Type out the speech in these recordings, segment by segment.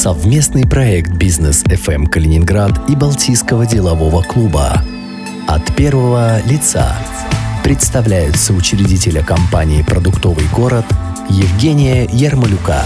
Совместный проект «Бизнес FM Калининград» и Балтийского делового клуба. От первого лица представляют соучредителя компании «Продуктовый город» Евгения Ермолюка.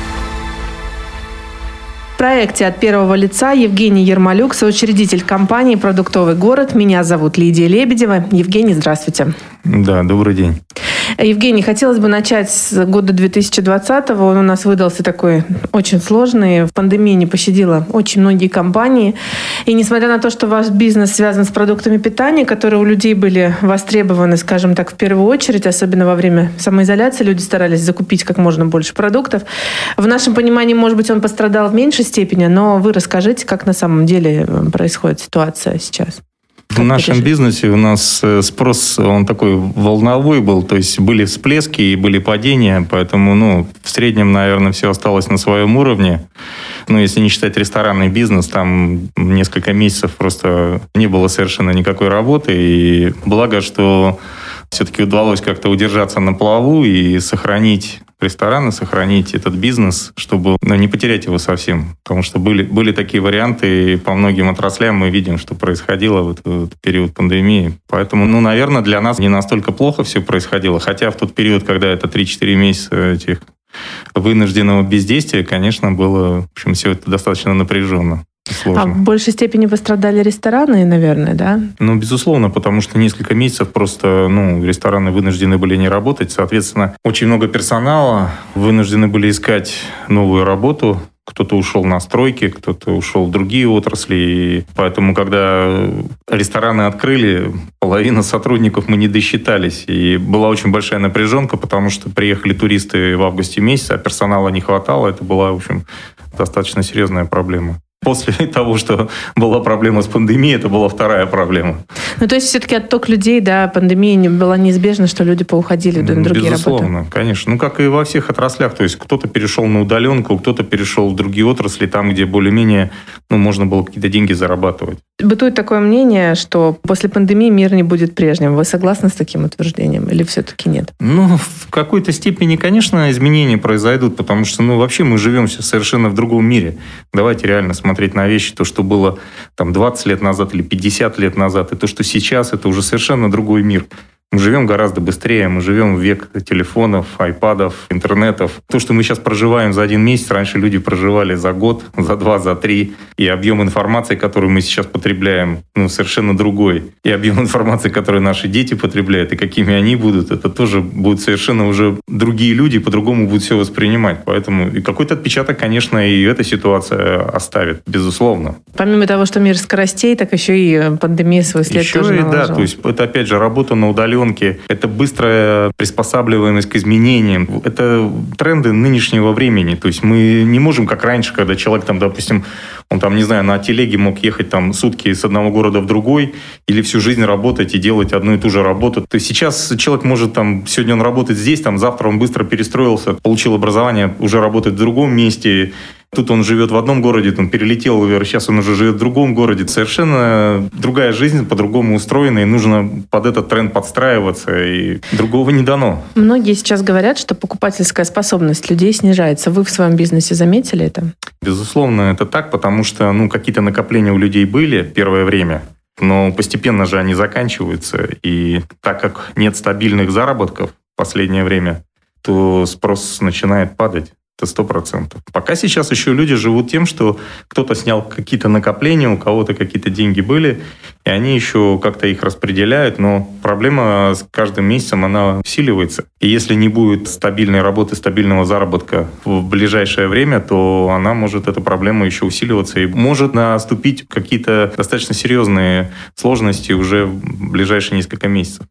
В проекте «От первого лица» Евгений Ермолюк, соучредитель компании «Продуктовый город». Меня зовут Лидия Лебедева. Евгений, здравствуйте. Да, добрый день. Евгений, хотелось бы начать с года 2020-го. Он у нас выдался такой очень сложный. Пандемия не пощадила очень многие компании. И несмотря на то, что ваш бизнес связан с продуктами питания, которые у людей были востребованы, скажем так, в первую очередь, особенно во время самоизоляции, люди старались закупить как можно больше продуктов. В нашем понимании, может быть, он пострадал в меньшей степени, но вы расскажите, как на самом деле происходит ситуация сейчас. В нашем бизнесе у нас спрос, он такой волновой был, то есть были всплески и были падения, поэтому, в среднем, наверное, все осталось на своем уровне. Если не считать ресторанный бизнес, там несколько месяцев просто не было совершенно никакой работы, и благо, что все-таки удалось как-то удержаться на плаву и сохранить рестораны, сохранить этот бизнес, чтобы не потерять его совсем. Потому что были такие варианты, и по многим отраслям мы видим, что происходило в этот период пандемии. Поэтому, наверное, для нас не настолько плохо все происходило. Хотя в тот период, когда это 3-4 месяца этих вынужденного бездействия, конечно, было, в общем, все это достаточно напряженно. Сложно. А в большей степени пострадали рестораны, наверное, да? Безусловно, потому что несколько месяцев просто, рестораны вынуждены были не работать. Соответственно, очень много персонала вынуждены были искать новую работу. Кто-то ушел на стройки, кто-то ушел в другие отрасли. И поэтому, когда рестораны открыли, половина сотрудников мы не досчитались. И была очень большая напряженка, потому что приехали туристы в августе месяце, а персонала не хватало. Это была, в общем, достаточно серьезная проблема. После того, что была проблема с пандемией, это была вторая проблема. То есть все-таки отток людей, да, пандемия была неизбежна, что люди поуходили на другие работы? Безусловно, конечно. Как и во всех отраслях. То есть кто-то перешел на удаленку, кто-то перешел в другие отрасли, там, где более-менее можно было какие-то деньги зарабатывать. Бытует такое мнение, что после пандемии мир не будет прежним. Вы согласны с таким утверждением или все-таки нет? В какой-то степени, конечно, изменения произойдут, потому что, вообще мы живем совершенно в другом мире. Давайте реально смотреть на вещи, то, что было 20 лет назад или 50 лет назад, и то, что сейчас, это уже совершенно другой мир. Мы живем гораздо быстрее, мы живем в век телефонов, айпадов, интернетов. То, что мы сейчас проживаем за 1 месяц, раньше люди проживали за год, за 2, за 3. И объем информации, которую мы сейчас потребляем, совершенно другой. И объем информации, которую наши дети потребляют, и какими они будут, это тоже будут совершенно уже другие люди, по-другому будут все воспринимать. Поэтому и какой-то отпечаток, конечно, и эта ситуация оставит, безусловно. Помимо того, что мир скоростей, так еще и пандемия свой след тоже наложила. Да, то есть это опять же работа на удаленке. Это быстрая приспосабливаемость к изменениям. Это тренды нынешнего времени. То есть мы не можем, как раньше, когда человек, допустим, он на телеге мог ехать сутки с одного города в другой или всю жизнь работать и делать одну и ту же работу. То есть сейчас человек может, сегодня он работает здесь, завтра он быстро перестроился, получил образование, уже работает в другом месте. Тут он живет в одном городе, он перелетел, сейчас он уже живет в другом городе. Совершенно другая жизнь, по-другому устроена, и нужно под этот тренд подстраиваться, и другого не дано. Многие сейчас говорят, что покупательская способность людей снижается. Вы в своем бизнесе заметили это? Безусловно, это так, потому что какие-то накопления у людей были первое время, но постепенно же они заканчиваются. И так как нет стабильных заработков в последнее время, то спрос начинает падать. Это 100%. Пока сейчас еще люди живут тем, что кто-то снял какие-то накопления, у кого-то какие-то деньги были, и они еще как-то их распределяют, но проблема с каждым месяцем, она усиливается. И если не будет стабильной работы, стабильного заработка в ближайшее время, то эта проблема еще усиливаться, и может наступить какие-то достаточно серьезные сложности уже в ближайшие несколько месяцев.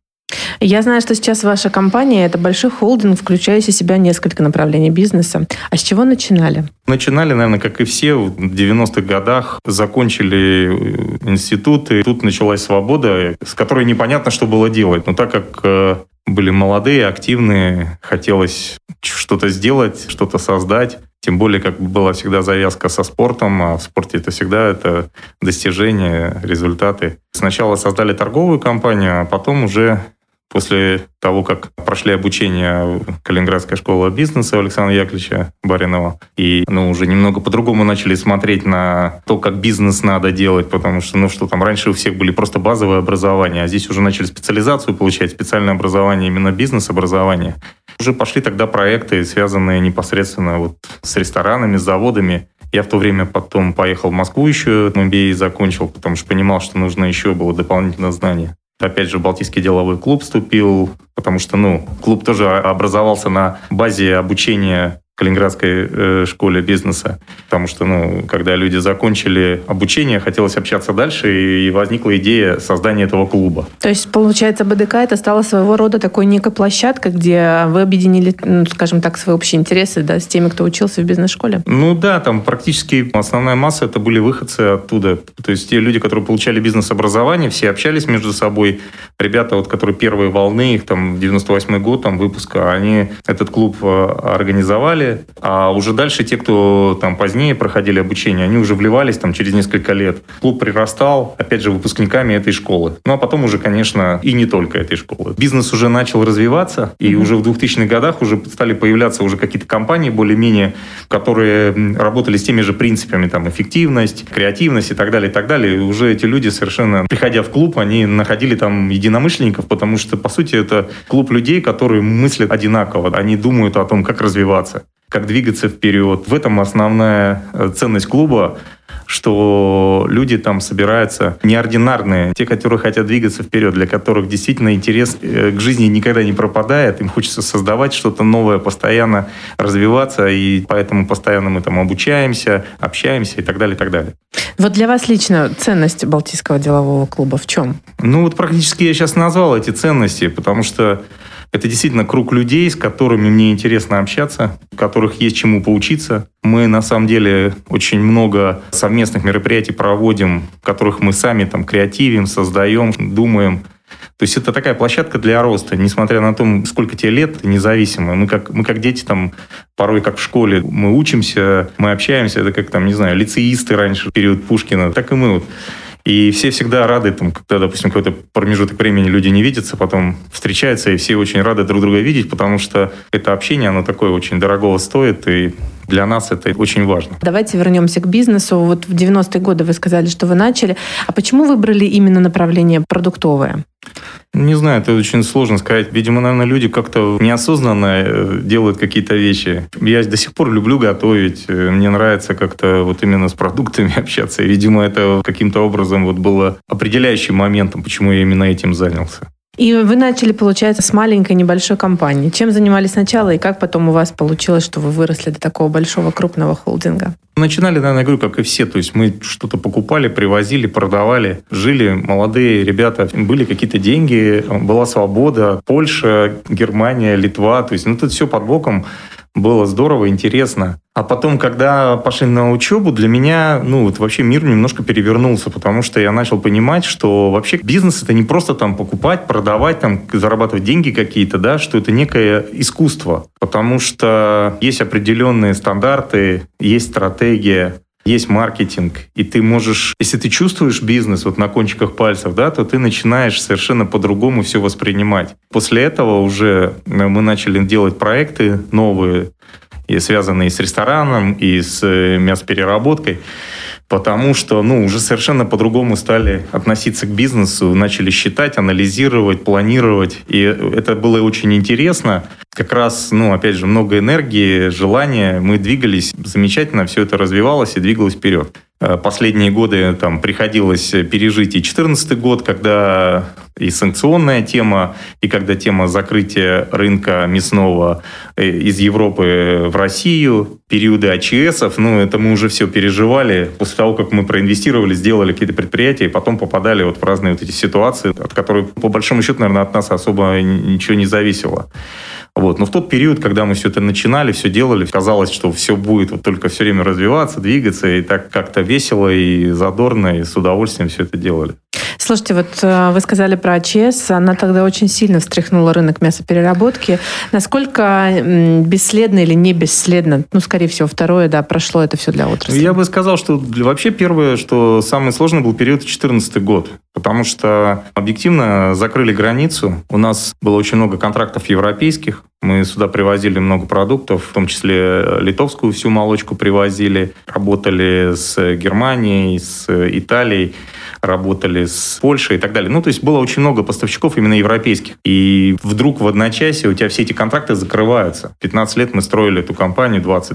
Я знаю, что сейчас ваша компания – это большой холдинг, включающий в себя несколько направлений бизнеса. А с чего начинали? Начинали, наверное, как и все, в 90-х годах. Закончили институт, и тут началась свобода, с которой непонятно, что было делать. Но так как были молодые, активные, хотелось что-то сделать, что-то создать. Тем более, как была всегда завязка со спортом, а в спорте это всегда достижения, результаты. Сначала создали торговую компанию, а потом уже После того, как прошли обучение Калининградской школы бизнеса Александра Яковлевича Баринова, и уже немного по-другому начали смотреть на то, как бизнес надо делать, потому что, что там раньше у всех были просто базовые образования, а здесь уже начали специализацию получать, специальное образование, именно бизнес-образование. Уже пошли тогда проекты, связанные непосредственно с ресторанами, с заводами. Я в то время потом поехал в Москву еще, MBA закончил, потому что понимал, что нужно еще было дополнительное знание. Опять же, в Балтийский деловой клуб вступил, потому что, клуб тоже образовался на базе обучения в Калининградской школе бизнеса. Потому что, когда люди закончили обучение, хотелось общаться дальше, и возникла идея создания этого клуба. То есть, получается, БДК это стало своего рода такой некой площадкой, где вы объединили, скажем так, свои общие интересы, с теми, кто учился в бизнес-школе? Да, там практически основная масса это были выходцы оттуда. То есть, те люди, которые получали бизнес-образование, все общались между собой. Ребята, которые первые волны, их там 98-й год выпуска, они этот клуб организовали. А уже дальше те, кто там позднее проходили обучение, они уже вливались там через несколько лет. Клуб прирастал, опять же, выпускниками этой школы. А потом уже, конечно, и не только этой школы. Бизнес уже начал развиваться, и уже в 2000-х годах уже стали появляться уже какие-то компании более-менее, которые работали с теми же принципами, там, эффективность, креативность и так далее, и так далее. И уже эти люди совершенно, приходя в клуб, они находили там единомышленников, потому что, по сути, это клуб людей, которые мыслят одинаково. Они думают о том, как развиваться, как двигаться вперед. В этом основная ценность клуба, что люди там собираются неординарные, те, которые хотят двигаться вперед, для которых действительно интерес к жизни никогда не пропадает, им хочется создавать что-то новое, постоянно развиваться, и поэтому постоянно мы там обучаемся, общаемся и так далее, и так далее. Для вас лично ценность Балтийского делового клуба в чем? Практически я сейчас назвал эти ценности, потому что это действительно круг людей, с которыми мне интересно общаться, у которых есть чему поучиться. Мы, на самом деле, очень много совместных мероприятий проводим, в которых мы сами там креативим, создаем, думаем. То есть это такая площадка для роста, несмотря на то, сколько тебе лет, независимо. Мы как дети, там, порой как в школе, мы учимся, мы общаемся, это как, лицеисты раньше, в период Пушкина, так и мы И все всегда рады, когда, допустим, какой-то промежуток времени люди не видятся, потом встречаются, и все очень рады друг друга видеть, потому что это общение, оно такое очень дорогого стоит, и для нас это очень важно. Давайте вернемся к бизнесу. В 90-е годы вы сказали, что вы начали. А почему выбрали именно направление продуктовое? Не знаю, это очень сложно сказать. Видимо, наверное, люди как-то неосознанно делают какие-то вещи. Я до сих пор люблю готовить. Мне нравится как-то именно с продуктами общаться. И, видимо, это каким-то образом было определяющим моментом, почему я именно этим занялся. И вы начали, получается, с маленькой небольшой компании. Чем занимались сначала и как потом у вас получилось, что вы выросли до такого большого крупного холдинга? Начинали, наверное, говорю, как и все. То есть мы что-то покупали, привозили, продавали. Жили молодые ребята. Были какие-то деньги, была свобода. Польша, Германия, Литва. То есть тут все под боком. Было здорово, интересно. А потом, когда пошли на учебу, для меня, вообще мир немножко перевернулся, потому что я начал понимать, что вообще бизнес — это не просто покупать, продавать, зарабатывать деньги какие-то, что это некое искусство. Потому что есть определенные стандарты, есть стратегия, есть маркетинг, и ты можешь, если ты чувствуешь бизнес на кончиках пальцев, то ты начинаешь совершенно по-другому все воспринимать. После этого уже мы начали делать проекты новые, и связанные с рестораном, и с мясопереработкой, потому что уже совершенно по-другому стали относиться к бизнесу, начали считать, анализировать, планировать, и это было очень интересно. Как раз, опять же, много энергии, желания, мы двигались замечательно, все это развивалось и двигалось вперед. Последние годы приходилось пережить и 2014 год, когда и санкционная тема, и когда тема закрытия рынка мясного из Европы в Россию, периоды АЧСов, это мы уже все переживали. После того, как мы проинвестировали, сделали какие-то предприятия, и потом попадали в разные эти ситуации, от которых, по большому счету, наверное, от нас особо ничего не зависело. Но в тот период, когда мы все это начинали, все делали, казалось, что все будет только все время развиваться, двигаться, и так как-то весело и задорно, и с удовольствием все это делали. Слушайте, вот вы сказали про АЧС, она тогда очень сильно встряхнула рынок мясопереработки. Насколько бесследно или не бесследно, скорее всего, второе, прошло это все для отрасли? Я бы сказал, что вообще первое, что самый сложный был период 2014 год, потому что объективно закрыли границу. У нас было очень много контрактов европейских, мы сюда привозили много продуктов, в том числе литовскую всю молочку привозили, работали с Германией, с Италией, работали с Польшей и так далее. То есть было очень много поставщиков именно европейских. И вдруг в одночасье у тебя все эти контракты закрываются. 15 лет мы строили эту компанию, 20,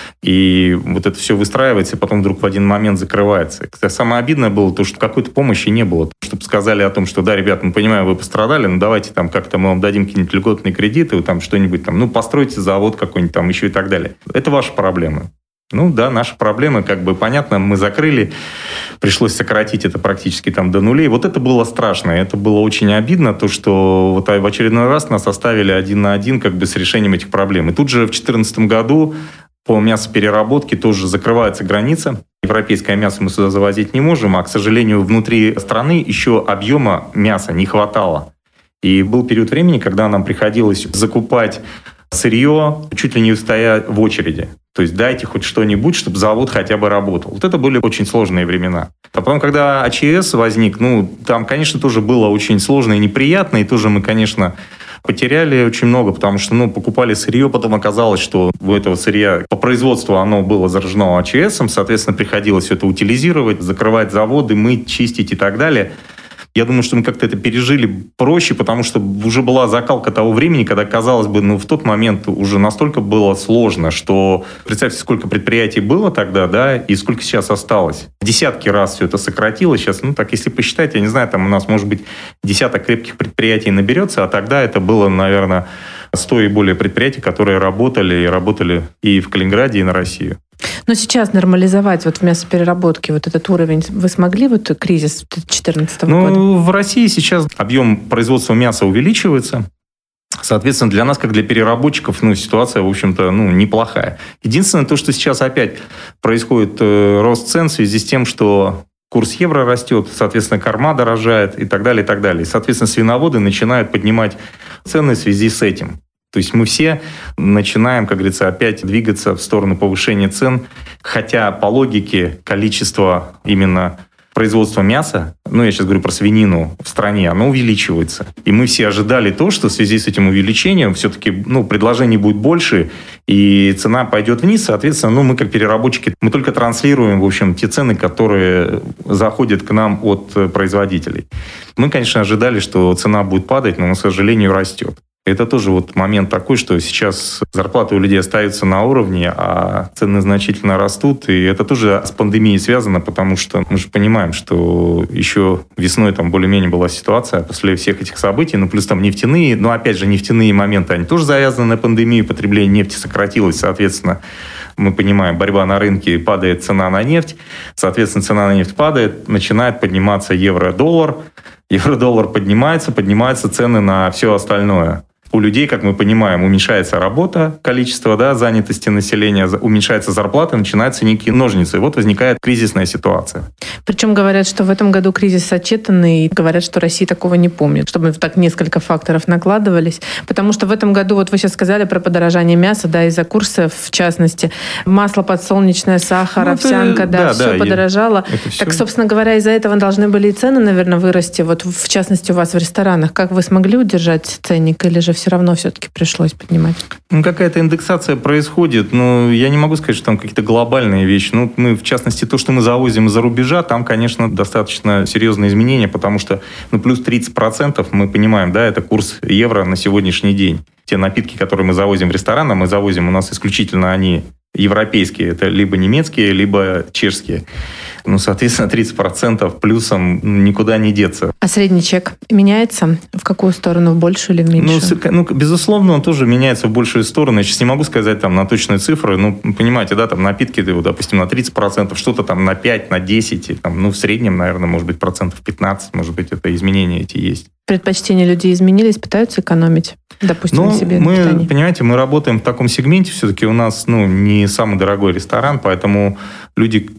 и вот это все выстраивается, и потом вдруг в один момент закрывается. Самое обидное было то, что какой-то помощи не было. Чтобы сказали о том, что да, ребят, мы понимаем, вы пострадали, давайте как-то мы вам дадим какие-нибудь льготные кредиты, что-нибудь постройте завод какой-нибудь еще и так далее. Это ваши проблемы. Наши проблемы, понятно, мы закрыли, пришлось сократить это практически до нулей. Вот это было страшно, это было очень обидно, то, что в очередной раз нас оставили один на один с решением этих проблем. И тут же в 2014 году по мясопереработке тоже закрывается граница. Европейское мясо мы сюда завозить не можем, а, к сожалению, внутри страны еще объема мяса не хватало. И был период времени, когда нам приходилось закупать сырье, чуть ли не стоя в очереди. То есть дайте хоть что-нибудь, чтобы завод хотя бы работал. Вот это были очень сложные времена. А потом, когда АЧС возник, там, конечно, тоже было очень сложно и неприятно, и тоже мы, конечно, потеряли очень много, потому что, покупали сырье, потом оказалось, что у этого сырья по производству оно было заражено АЧСом, соответственно, приходилось все это утилизировать, закрывать заводы, мыть, чистить и так далее. Я думаю, что мы как-то это пережили проще, потому что уже была закалка того времени, когда, казалось бы, в тот момент уже настолько было сложно, что представьте, сколько предприятий было тогда, и сколько сейчас осталось. Десятки раз все это сократилось. Сейчас, если посчитать, я не знаю, у нас, может быть, десяток крепких предприятий наберется, а тогда это было, наверное, 100 и более предприятий, которые работали и в Калининграде, и на Россию. Но сейчас нормализовать в мясопереработке этот уровень вы смогли, кризис 2014 года? В России сейчас объем производства мяса увеличивается. Соответственно, для нас, как для переработчиков, ситуация, в общем-то, неплохая. Единственное, то, что сейчас опять происходит рост цен в связи с тем, что курс евро растет, соответственно, корма дорожает и так далее, и так далее. И, соответственно, свиноводы начинают поднимать цены в связи с этим. То есть мы все начинаем, как говорится, опять двигаться в сторону повышения цен, хотя по логике количество именно производства мяса, я сейчас говорю про свинину в стране, оно увеличивается. И мы все ожидали то, что в связи с этим увеличением все-таки предложений будет больше, и цена пойдет вниз. Соответственно, мы как переработчики, мы только транслируем, в общем, те цены, которые заходят к нам от производителей. Мы, конечно, ожидали, что цена будет падать, но, к сожалению, растет. Это тоже момент такой, что сейчас зарплаты у людей остаются на уровне, а цены значительно растут. И это тоже с пандемией связано, потому что мы же понимаем, что еще весной более-менее была ситуация после всех этих событий, плюс нефтяные, но опять же нефтяные моменты, они тоже завязаны на пандемию, потребление нефти сократилось, соответственно, мы понимаем, борьба на рынке, падает цена на нефть, соответственно, цена на нефть падает, начинает подниматься евро-доллар, евро-доллар поднимаются цены на все остальное. У людей, как мы понимаем, уменьшается работа, количество занятости населения, уменьшается зарплата, начинаются некие ножницы. И возникает кризисная ситуация. Причем говорят, что в этом году кризис отчитанный, и говорят, что Россия такого не помнит, чтобы так несколько факторов накладывались. Потому что в этом году, вы сейчас сказали про подорожание мяса, из-за курса, в частности, масло подсолнечное, сахар, овсянка, все подорожало. Так, собственно говоря, из-за этого должны были и цены, наверное, вырасти. В частности, у вас в ресторанах. Как вы смогли удержать ценник, или же все равно все-таки пришлось поднимать? Какая-то индексация происходит, но я не могу сказать, что там какие-то глобальные вещи. Мы, в частности, то, что мы завозим из-за рубежа, там, конечно, достаточно серьезные изменения, потому что плюс 30% мы понимаем, это курс евро на сегодняшний день. Те напитки, которые мы завозим в рестораны, мы завозим, у нас исключительно они европейские, это либо немецкие, либо чешские. Соответственно, 30% плюсом никуда не деться. А средний чек меняется? В какую сторону? В большую или в меньшую? Безусловно, он тоже меняется в большую сторону. Я сейчас не могу сказать на точные цифры. Понимаете, напитки, допустим, на 30%, что-то на 5, на 10, в среднем, наверное, может быть, 15%, может быть, это изменения эти есть. Предпочтения людей изменились, пытаются экономить, допустим, себе на питании? Понимаете, мы работаем в таком сегменте, все-таки у нас не самый дорогой ресторан, поэтому люди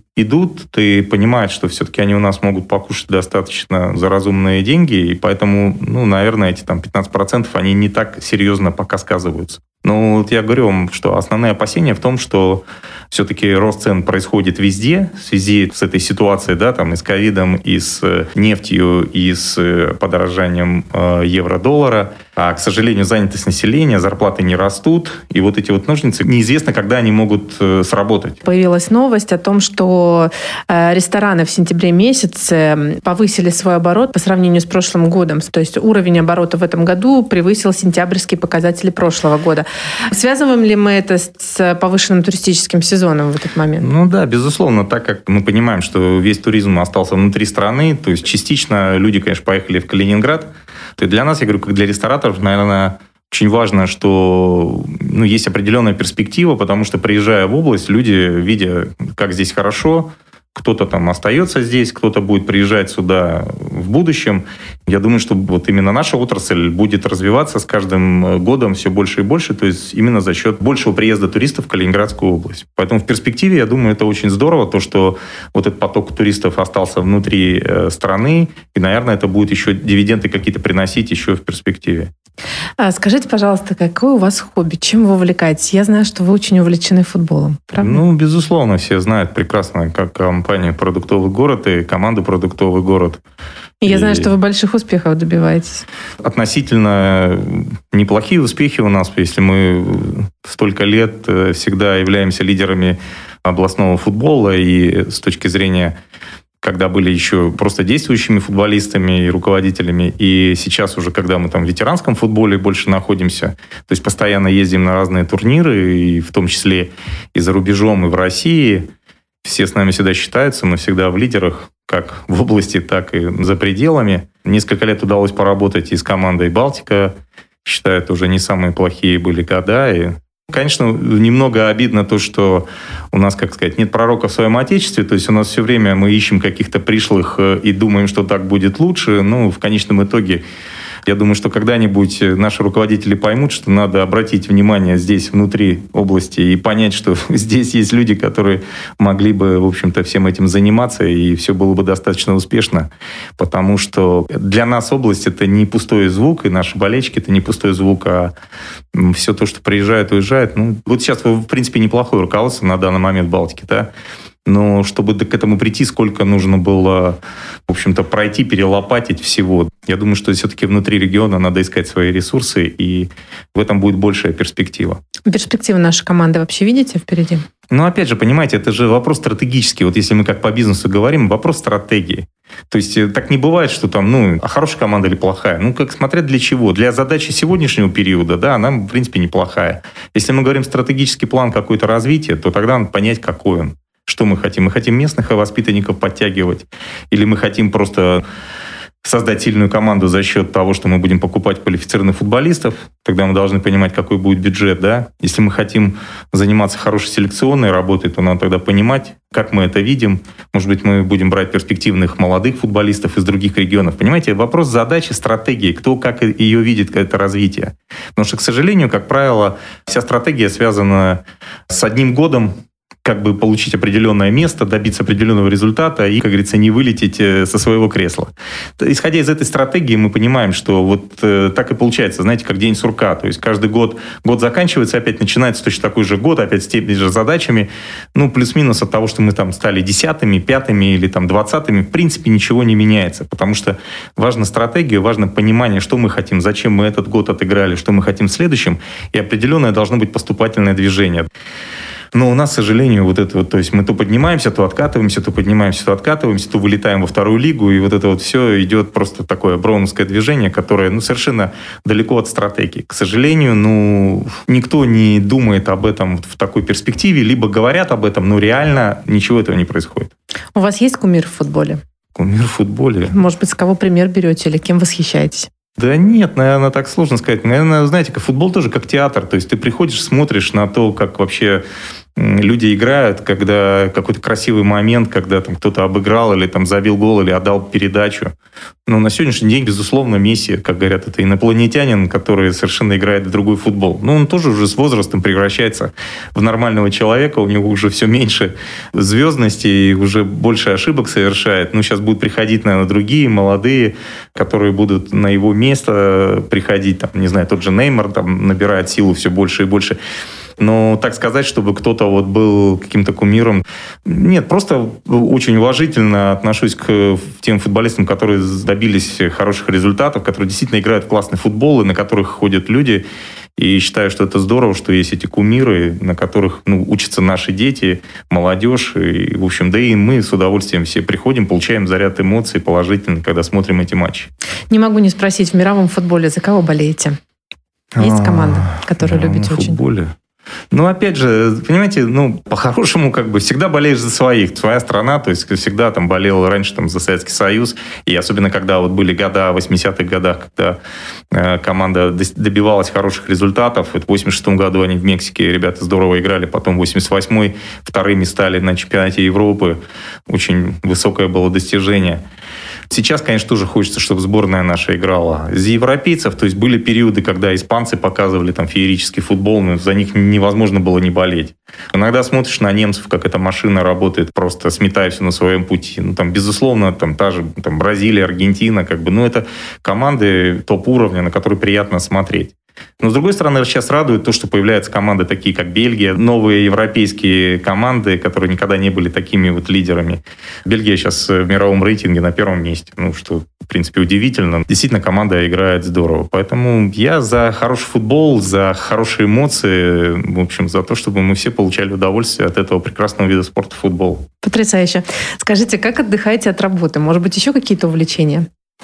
идут, ты понимаешь, что все-таки они у нас могут покушать достаточно за разумные деньги, и поэтому, наверное, эти 15% они не так серьезно пока сказываются. Но вот я говорю вам, что основные опасения в том, что все-таки рост цен происходит везде в связи с этой ситуацией, да, и с ковидом, и с нефтью, и с подорожанием евро-доллара. А, к сожалению, занятость населения, зарплаты не растут, и вот эти вот ножницы, неизвестно, когда они могут сработать. Появилась новость о том, что рестораны в сентябре месяце повысили свой оборот по сравнению с прошлым годом. То есть уровень оборота в этом году превысил сентябрьские показатели прошлого года. Связываем ли мы это с повышенным туристическим сезоном в этот момент? Да, безусловно, так как мы понимаем, что весь туризм остался внутри страны, то есть частично люди, конечно, поехали в Калининград. И для нас, я говорю, как для рестораторов, наверное, очень важно, что есть определенная перспектива, потому что, приезжая в область, люди, видя, как здесь хорошо, кто-то там остается здесь, кто-то будет приезжать сюда в будущем. Я думаю, что вот именно наша отрасль будет развиваться с каждым годом все больше и больше, то есть именно за счет большего приезда туристов в Калининградскую область. Поэтому в перспективе, я думаю, это очень здорово, то, что вот этот поток туристов остался внутри страны, и, наверное, это будет еще дивиденды какие-то приносить еще в перспективе. Скажите, пожалуйста, какое у вас хобби? Чем вы увлекаетесь? Я знаю, что вы очень увлечены футболом, правда? Безусловно, все знают прекрасно, как компания «Продуктовый город» и команду «Продуктовый город». И я знаю, что вы больших успехов добиваетесь. Относительно неплохие успехи у нас, если мы столько лет всегда являемся лидерами областного футбола, и с точки зрения, когда были еще просто действующими футболистами и руководителями, и сейчас уже, когда мы в ветеранском футболе больше находимся, то есть постоянно ездим на разные турниры, и в том числе и за рубежом, и в России, все с нами всегда считаются, мы всегда в лидерах, как в области, так и за пределами. Несколько лет удалось поработать и с командой «Балтика». Считаю, это уже не самые плохие были года. И, конечно, немного обидно то, что у нас, нет пророка в своем отечестве. То есть у нас все время мы ищем каких-то пришлых и думаем, что так будет лучше. В конечном итоге, я думаю, что когда-нибудь наши руководители поймут, что надо обратить внимание здесь, внутри области, и понять, что здесь есть люди, которые могли бы, в общем-то, всем этим заниматься, и все было бы достаточно успешно. Потому что для нас область — это не пустой звук, и наши болельщики — это не пустой звук, а все то, что приезжает, уезжает. Вот сейчас, в принципе, неплохое руководство на данный момент Балтики, да? Но чтобы к этому прийти, сколько нужно было, в общем-то, пройти, перелопатить всего. Я думаю, что все-таки внутри региона надо искать свои ресурсы, и в этом будет большая перспектива. Перспективы нашей команды вообще видите впереди? Опять же, понимаете, это же вопрос стратегический. Вот если мы как по бизнесу говорим, вопрос стратегии. То есть так не бывает, что хорошая команда или плохая. Смотря для чего. Для задачи сегодняшнего периода, да, она, в принципе, неплохая. Если мы говорим стратегический план какой-то развития, то тогда надо понять, какой он. Что мы хотим? Мы хотим местных воспитанников подтягивать? Или мы хотим просто создать сильную команду за счет того, что мы будем покупать квалифицированных футболистов? Тогда мы должны понимать, какой будет бюджет, да? Если мы хотим заниматься хорошей селекционной работой, то надо тогда понимать, как мы это видим. Может быть, мы будем брать перспективных молодых футболистов из других регионов. Понимаете, вопрос задачи, стратегии, кто как ее видит, это развитие. Потому что, к сожалению, как правило, вся стратегия связана с одним годом, получить определенное место, добиться определенного результата и, как говорится, не вылететь со своего кресла. Исходя из этой стратегии, мы понимаем, что вот так и получается, знаете, как день сурка. То есть каждый год заканчивается, опять начинается точно такой же год, опять с теми же задачами. Плюс-минус от того, что мы стали 10-ми, 5-ми или 20-ми, в принципе, ничего не меняется. Потому что важна стратегия, важно понимание, что мы хотим, зачем мы этот год отыграли, что мы хотим в следующем, и определенное должно быть поступательное движение. Но у нас, к сожалению, то есть мы то поднимаемся, то откатываемся, то поднимаемся, то откатываемся, то вылетаем во вторую лигу, и это все идет просто такое броуновское движение, которое, совершенно далеко от стратегии. К сожалению, никто не думает об этом в такой перспективе, либо говорят об этом, но реально ничего этого не происходит. У вас есть кумир в футболе? Кумир в футболе? Может быть, с кого пример берете или кем восхищаетесь? Да нет, наверное, так сложно сказать. Наверное, знаете, футбол тоже как театр. То есть ты приходишь, смотришь на то, как вообще люди играют, когда какой-то красивый момент, когда там кто-то обыграл или там забил гол или отдал передачу. Но на сегодняшний день, безусловно, Месси, как говорят, это инопланетянин, который совершенно играет в другой футбол. Он тоже уже с возрастом превращается в нормального человека, у него уже все меньше звездности и уже больше ошибок совершает. Сейчас будут приходить, наверное, другие молодые, которые будут на его место приходить. Там, не знаю, тот же Неймар там набирает силу все больше и больше. Но так сказать, чтобы кто-то был каким-то кумиром... Нет, просто очень уважительно отношусь к тем футболистам, которые добились хороших результатов, которые действительно играют в классный футбол, и на которых ходят люди. И считаю, что это здорово, что есть эти кумиры, на которых учатся наши дети, молодежь. И, в общем, да и мы с удовольствием все приходим, получаем заряд эмоций положительный, когда смотрим эти матчи. Не могу не спросить, в мировом футболе за кого болеете? Есть команда, которую любите очень? В футболе? Опять же, понимаете, по-хорошему, всегда болеешь за своих. Своя страна, то есть всегда там болел раньше за Советский Союз. И особенно, когда были года, в 80-х годах, когда команда добивалась хороших результатов. В 86-м году они в Мексике, ребята здорово играли. Потом в 88-й вторыми стали на чемпионате Европы. Очень высокое было достижение. Сейчас, конечно, тоже хочется, чтобы сборная наша играла. За европейцев, то есть были периоды, когда испанцы показывали феерический футбол, но за них невозможно было не болеть. Иногда смотришь на немцев, как эта машина работает, просто сметая все на своем пути. Безусловно, та же Бразилия, Аргентина, это команды топ-уровня, на которые приятно смотреть. Но, с другой стороны, сейчас радует то, что появляются команды такие, как Бельгия, новые европейские команды, которые никогда не были такими лидерами. Бельгия сейчас в мировом рейтинге на первом месте, что, в принципе, удивительно. Действительно, команда играет здорово. Поэтому я за хороший футбол, за хорошие эмоции, в общем, за то, чтобы мы все получали удовольствие от этого прекрасного вида спорта футбол. Потрясающе. Скажите, как отдыхаете от работы? Может быть, еще какие-то увлечения?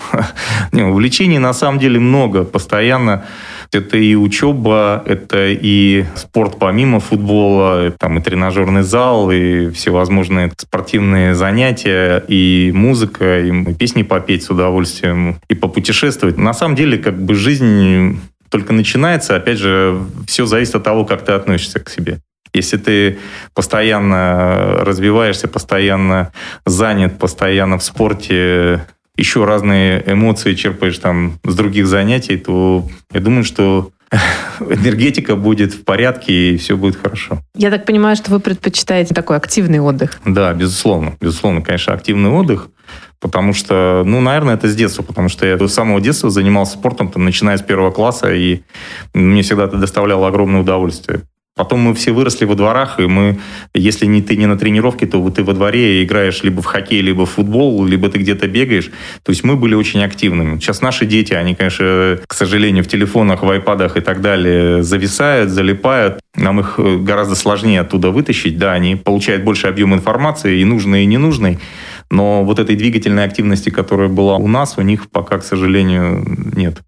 Увлечений на самом деле много. Постоянно это и учеба, это и спорт помимо футбола, и тренажерный зал, и всевозможные спортивные занятия, и музыка, и песни попеть с удовольствием, и попутешествовать. На самом деле, жизнь только начинается. Опять же, все зависит от того, как ты относишься к себе. Если ты постоянно развиваешься, постоянно занят, постоянно в спорте, еще разные эмоции черпаешь с других занятий, то я думаю, что энергетика будет в порядке и все будет хорошо. Я так понимаю, что вы предпочитаете такой активный отдых? Да, безусловно. Безусловно, конечно, активный отдых. Потому что, наверное, это с детства. Потому что я с самого детства занимался спортом, начиная с 1 класса, и мне всегда это доставляло огромное удовольствие. Потом мы все выросли во дворах, и если ты не на тренировке, то ты во дворе играешь либо в хоккей, либо в футбол, либо ты где-то бегаешь. То есть мы были очень активными. Сейчас наши дети, они, конечно, к сожалению, в телефонах, в айпадах и так далее зависают, залипают. Нам их гораздо сложнее оттуда вытащить. Да, они получают больше объем информации, и нужной, и ненужной. Но этой двигательной активности, которая была у нас, у них пока, к сожалению, нет.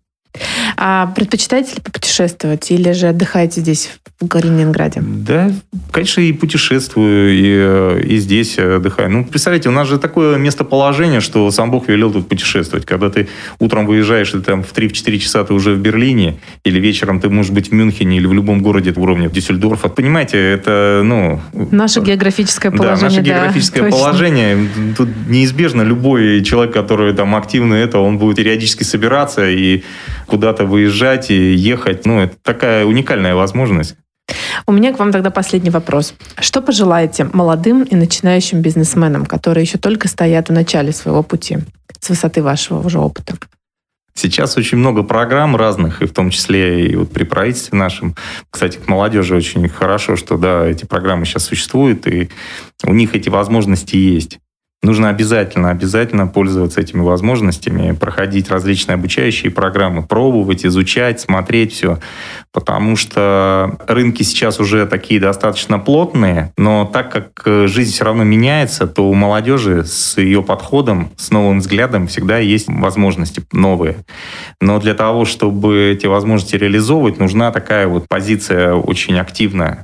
А предпочитаете ли попутешествовать или же отдыхаете здесь, в Калининграде? Да, конечно, и путешествую, и здесь отдыхаю. Представляете, у нас же такое местоположение, что сам Бог велел тут путешествовать. Когда ты утром выезжаешь, и в 3-4 часа ты уже в Берлине, или вечером ты можешь быть в Мюнхене, или в любом городе уровня Дюссельдорфа. Понимаете, это, наше географическое положение. Да, наше географическое положение. Тут неизбежно любой человек, который активный, он будет периодически собираться и куда-то выезжать и ехать. Это такая уникальная возможность. У меня к вам тогда последний вопрос. Что пожелаете молодым и начинающим бизнесменам, которые еще только стоят в начале своего пути, с высоты вашего уже опыта? Сейчас очень много программ разных, и в том числе и при правительстве нашем. Кстати, к молодежи очень хорошо, что эти программы сейчас существуют, и у них эти возможности есть. Нужно обязательно пользоваться этими возможностями, проходить различные обучающие программы, пробовать, изучать, смотреть все. Потому что рынки сейчас уже такие достаточно плотные, но так как жизнь все равно меняется, то у молодежи с ее подходом, с новым взглядом всегда есть возможности новые. Но для того, чтобы эти возможности реализовывать, нужна такая позиция очень активная.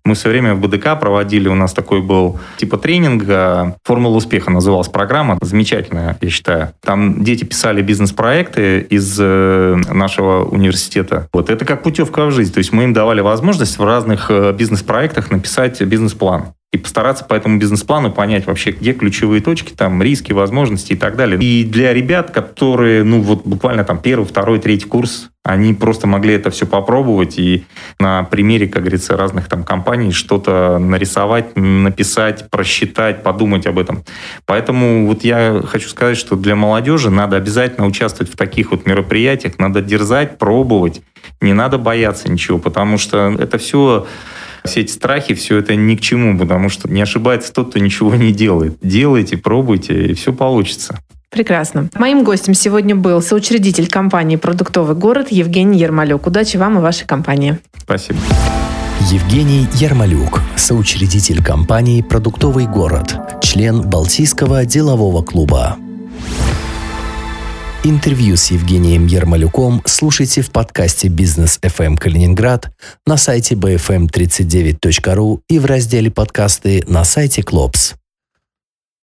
Мы все время в БДК проводили, у нас такой был типа тренинга, «Формула успеха» называлась программа, замечательная, я считаю. Там дети писали бизнес-проекты из нашего университета. Вот это как путевка в жизнь, то есть мы им давали возможность в разных бизнес-проектах написать бизнес-план. И постараться по этому бизнес-плану понять вообще, где ключевые точки, там, риски, возможности и так далее. И для ребят, которые, буквально там первый, второй, третий курс, они просто могли это все попробовать и на примере, как говорится, разных там компаний что-то нарисовать, написать, просчитать, подумать об этом. Поэтому я хочу сказать, что для молодежи надо обязательно участвовать в таких мероприятиях, надо дерзать, пробовать, не надо бояться ничего, потому что это все эти страхи, все это ни к чему, потому что не ошибается тот, кто ничего не делает. Делайте, пробуйте, и все получится. Прекрасно. Моим гостем сегодня был соучредитель компании «Продуктовый город» Евгений Ермолюк. Удачи вам и вашей компании. Спасибо. Евгений Ермолюк, соучредитель компании «Продуктовый город», член Балтийского делового клуба. Интервью с Евгением Ермолюком слушайте в подкасте «Бизнес FM Калининград» на сайте bfm39.ru и в разделе «Подкасты» на сайте Клопс.